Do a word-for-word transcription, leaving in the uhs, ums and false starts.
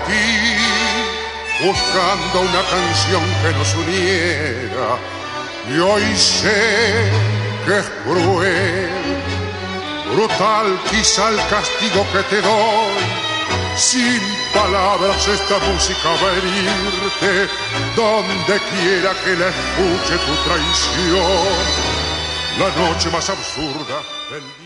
ti, buscando una canción que nos uniera, y hoy sé que es cruel, brutal quizá el castigo que te doy. Sin palabras esta música va a herirte, donde quiera que la escuche tu traición. La noche más absurda del día.